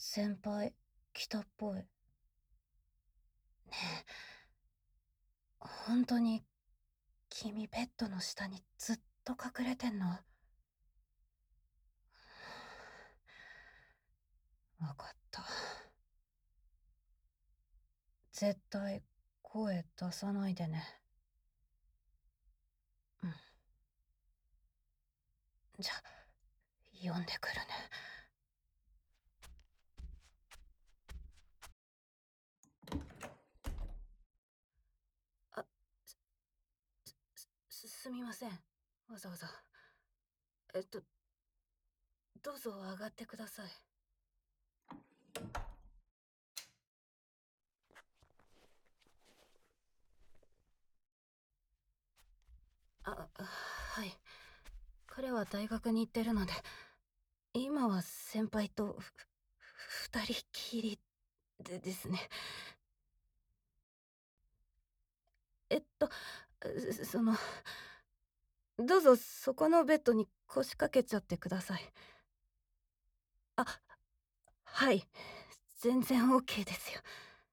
先輩、来たっぽい。ねえ、ほんとに君ベッドの下にずっと隠れてんの？わかった。絶対声出さないでね。うん。じゃ、呼んでくるね。あ、すみません。わざわざ。えっと、どうぞ上がってください。はい。彼は大学に行ってるので、今は先輩と二人きりですね。えっと、その、どうぞそこのベッドに腰掛けちゃってください。あ、はい。全然オッケーですよ。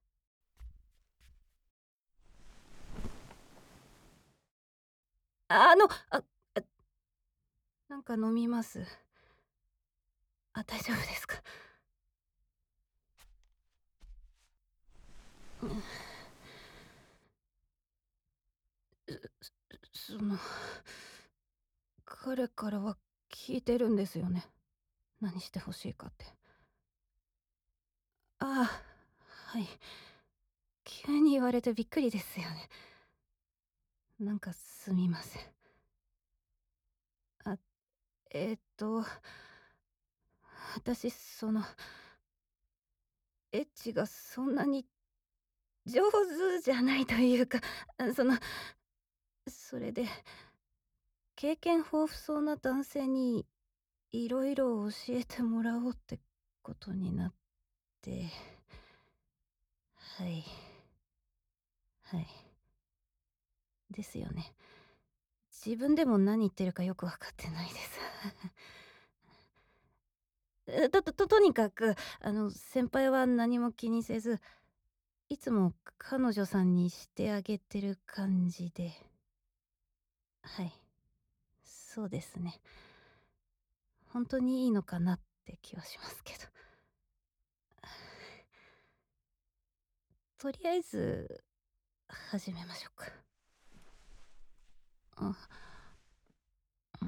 あ、なんか飲みます？大丈夫ですか？うん、その、彼からは聞いてるんですよね。何してほしいかって。はい。急に言われてびっくりですよね。なんかすみません。あ、えーっと、私エッチがそんなに上手じゃないというか、それで、経験豊富そうな男性にいろいろ教えてもらおうってことになって、はい。はい。ですよね。自分でも何言ってるかよくわかってないです。とにかく、先輩は何も気にせず、いつも彼女さんにしてあげてる感じで。はい。そうですね。本当にいいのかなって気はしますけど。とりあえず、始めましょうか。あ、うん。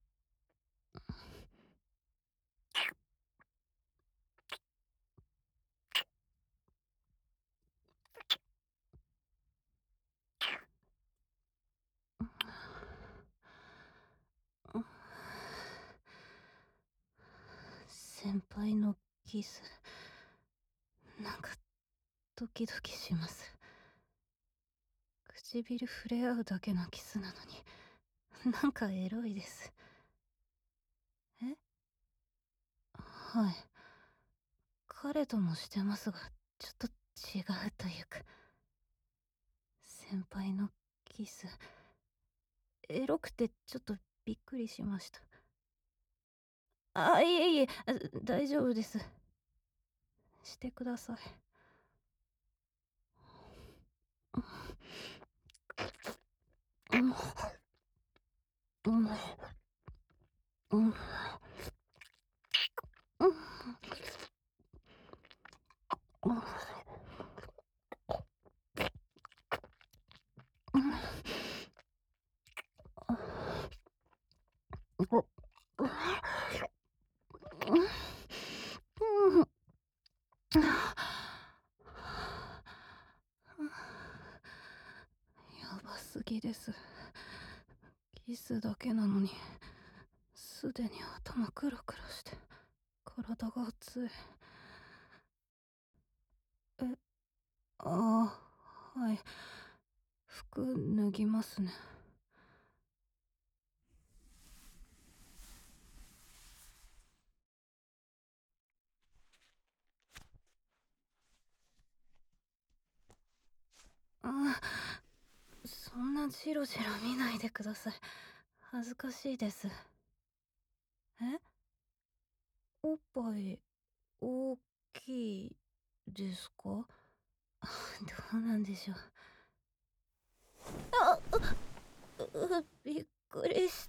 先輩のキス、なんかドキドキします。唇触れ合うだけのキスなのに、なんかエロいです。え、はい。彼ともしてますが、ちょっと違うというか。先輩のキス、エロくてちょっとびっくりしました。いえいえ、大丈夫です。してください。うん、うん、うん、うん、うん、うん、やばすぎです。キスだけなのに、すでに頭クラクラして、体が熱い。え、はい。服脱ぎますね。あ、そんなジロジロ見ないでください。恥ずかしいです。え、おっぱい大きですか？どうなんでしょう。あ、びっくりした。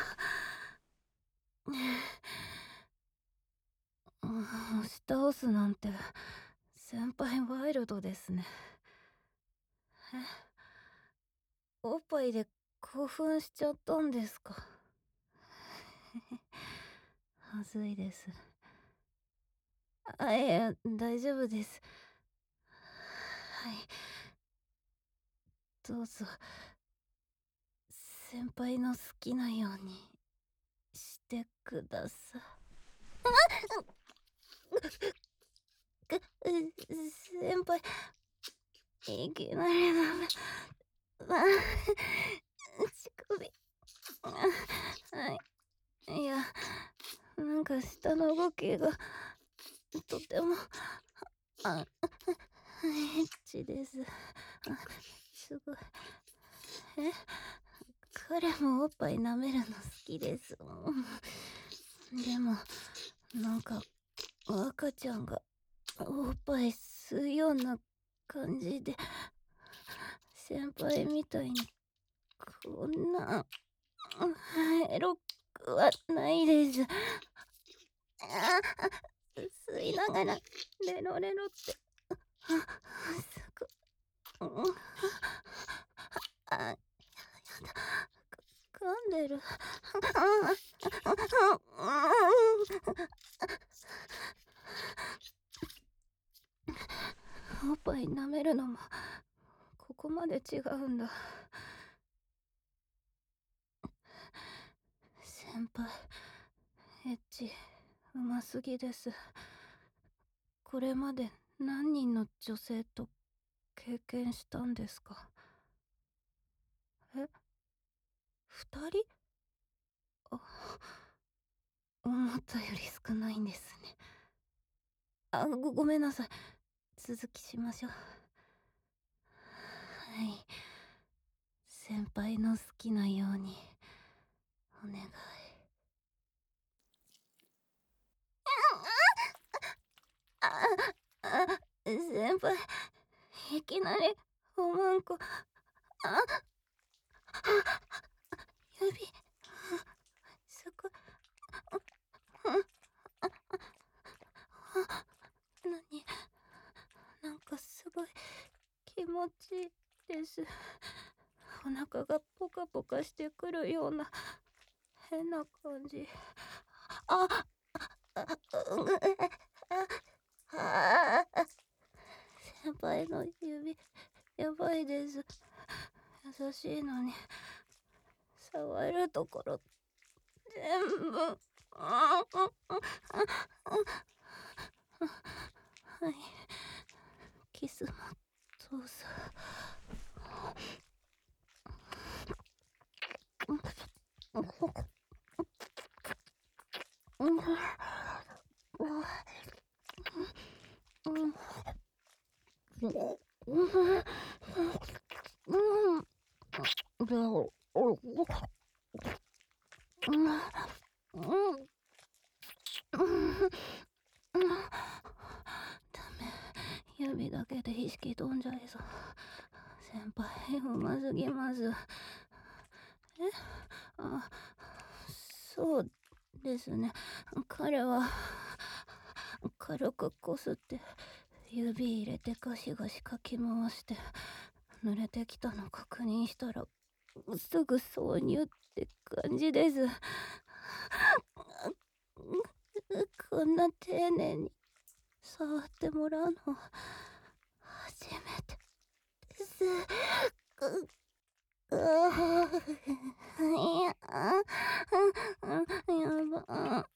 押し倒すなんて、先輩ワイルドですね。え、おっぱいで興奮しちゃったんですか？はずいです。いや、大丈夫です。はい、どうぞ、先輩の好きなようにしてください。先輩、いきなりダメ。乳首。はい。いや、なんか下の動きがとても、エッチです。すごい。え、彼もおっぱい舐めるの好きです。でも、なんか赤ちゃんがおっぱい吸うような感じで、先輩みたいにこんなエロくはないです。吸いながらレロレロって、すご、やだ、噛んでる。おっぱい舐めるのもここまで違うんだ。先輩、エッチうますぎです。これまで何人の女性と経験したんですか？え、2人？あ、思ったより少ないんですね。ごめんなさい。続きしましょう。はい。先輩の好きなようにお願い。先輩、いきなりおまんこ。指、すごい。なに、なんかすごい気持ちいいです。お腹がポカポカしてくるような変な感じ。あ、先輩の指、やばいです。優しいのに、触るところ、全部。はい。キスもどうぞ。ダメ。指だけで意識飛んじゃいそう。先輩、うますぎます。あ、そうですね。彼は、軽くこすって、指入れてガシガシかき回して、濡れてきたの確認したら、すぐ挿入って感じです。こんな丁寧に触ってもらうの初めてです。いや、やば。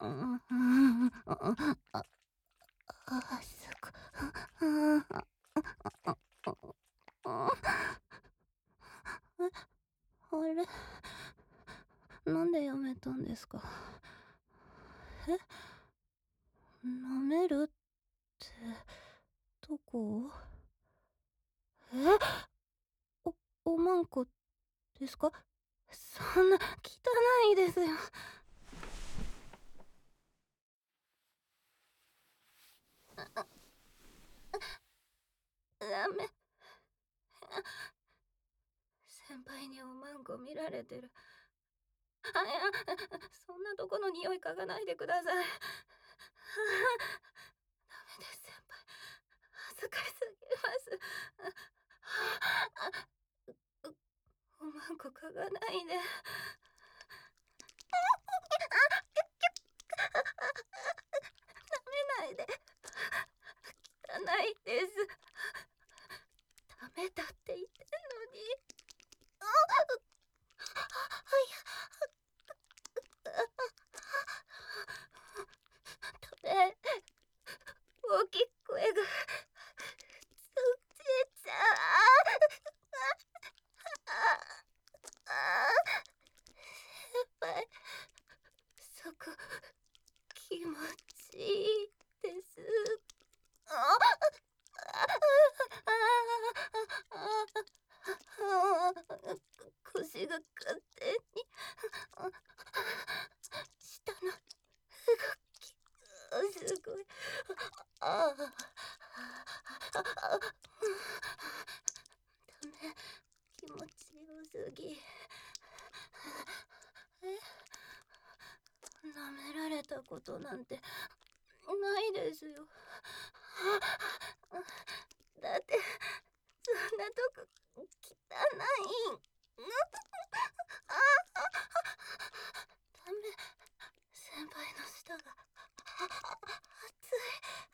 すご。あれ、なんでやめたんですか？え、舐めるって、どこ？え、お、おまんこですか？そんな汚いですよ。 ダメ。先輩におまんこ見られてる。あ、いや、そんなとこの匂い嗅がないでください。ダメです、先輩。恥ずかしすぎます。うおまんこ嗅がないで。舐めないで。汚いです。ダメだって言ってんのに。ダメ。大きい声が。つちゃ先輩、そこ気持ちいいです。腰が勝手に下の動きすごい。ダメ、気持ちよすぎ。舐められたことなんてないですよ。だってそんなとこ汚い。ダメ、先輩の舌が熱い。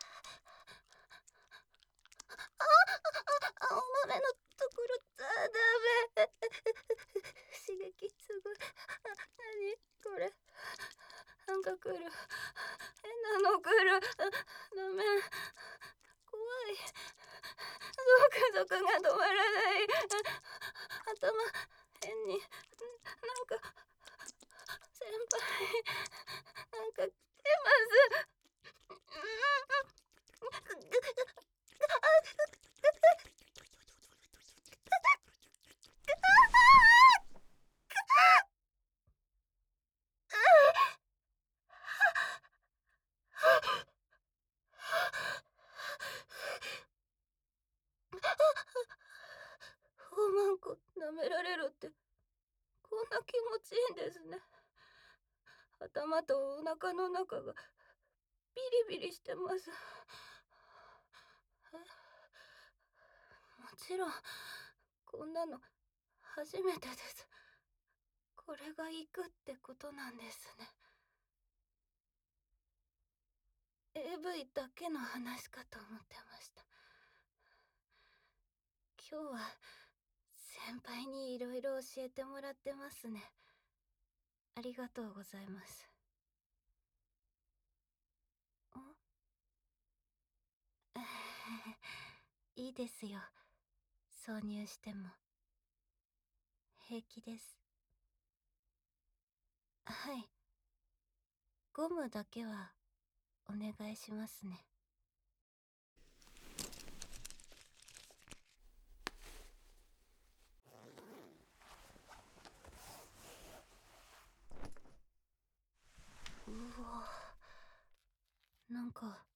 青豆のところダメ。刺激すごい。何これ、なんか来る。変なの来る。ダメ、怖い。ゾクゾクが止まらない。頭変に、なんか先輩なんか来てます。おまんこ舐められるってこんな気持ちいいんですね。頭とお腹の中がビリビリしてます。もちろんこんなの初めてです。これが行くってことなんですね。AV だけの話かと思ってました。今日は先輩にいろいろ教えてもらってますね。ありがとうございます。いいですよ。挿入しても。平気です。はい。ゴムだけはお願いしますね。うわ、なんか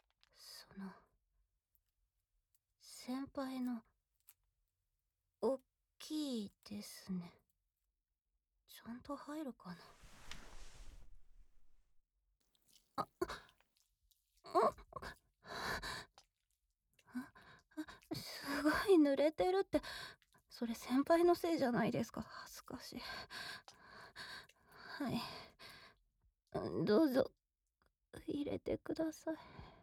先輩のおっきいですね。ちゃんと入るかな。すごい濡れてるって、それ先輩のせいじゃないですか。恥ずかしい。はい、どうぞ入れてください。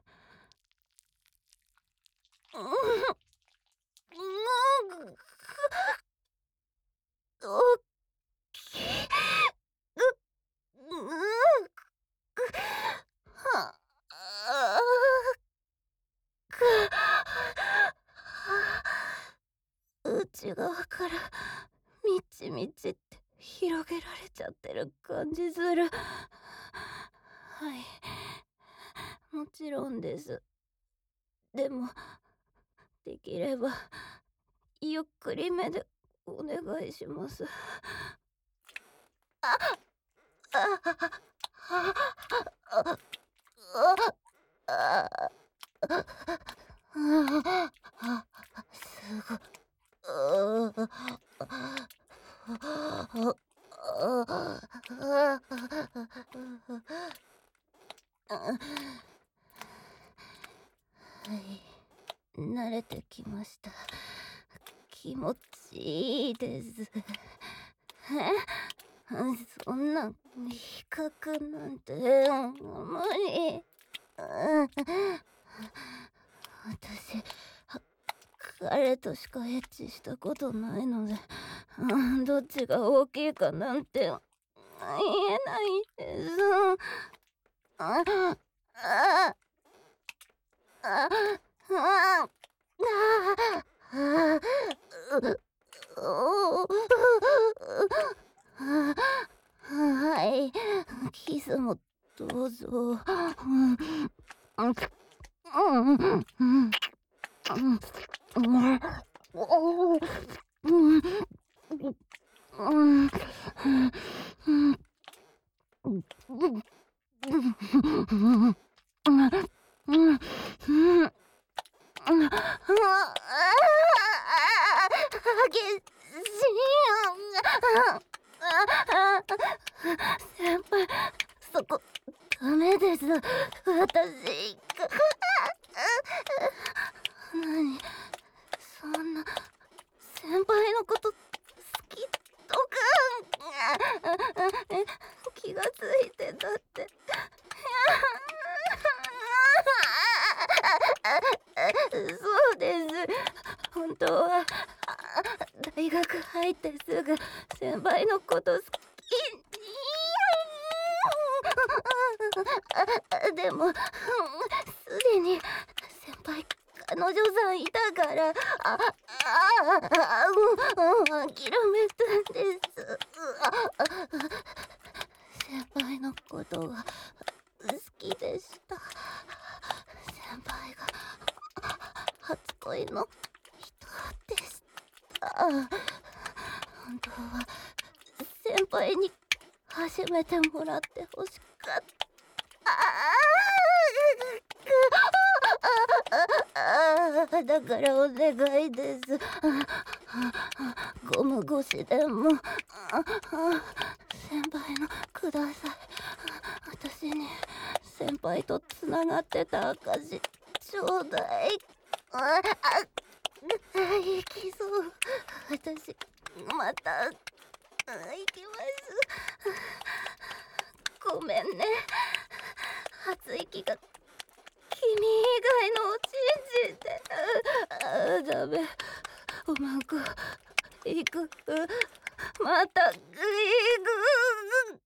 おっきい。はあ内側からみちみちって広げられちゃってる感じする。はい、もちろんです。でもできればゆっくりめでお願いします。 すごうーはい、慣れてきました。気持ちいいです。そんな比較なんて無理。私、彼としかエッチしたことないので、どっちが大きいかなんて言えないです。ああああああはい、キスもどうぞ。うんうんうんうん先輩、そこダメです。私。何、そんな先輩のこと好きとか気がついてたって。そうです。本当は大学入ってすぐ先輩のこと好き。でもすでに先輩彼女さんいたから諦めたんです。先輩のことが好きでした。先輩が初恋の人でした。本当は先輩に初めてもらってほしかった。だからお願いです。ゴム越しでも先輩のください。私に先輩とつながってた証ちょうだい。行きそう。私また行きます。ごめんね。初息が君以外のを信じて。ダメ。うまくいく。また行く。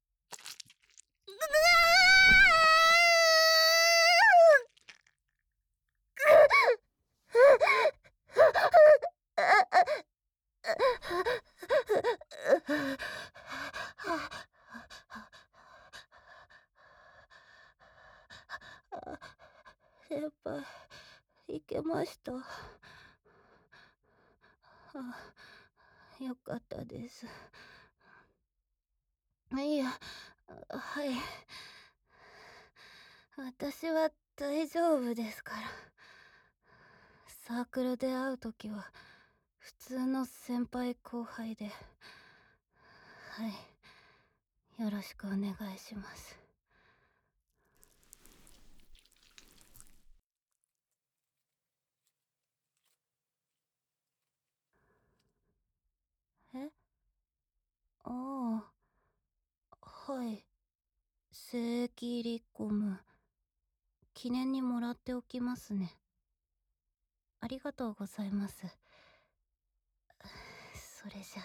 先輩、いけました。よかったです。いや、はい。私は大丈夫ですから。サークルで会うときは普通の先輩後輩で。はい。よろしくお願いします。え、ああ、はい。聖域リコム。記念にもらっておきますね。ありがとうございます。それじゃ。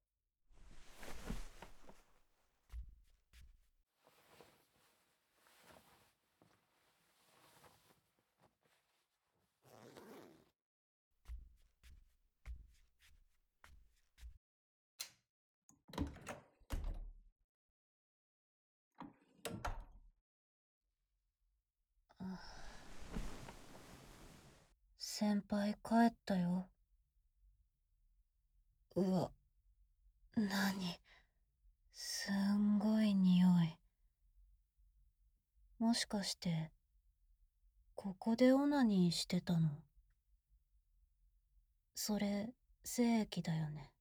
先輩帰ったよ。うわ、なに、すんごい匂い。もしかしてここでオナニーしてたの？それ、精液だよね。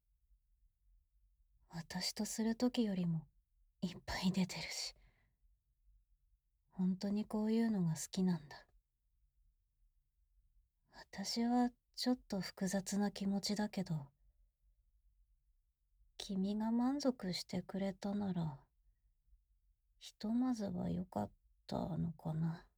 私とする時よりもいっぱい出てるし。本当にこういうのが好きなんだ。私はちょっと複雑な気持ちだけど、君が満足してくれたなら、ひとまずは良かったのかな。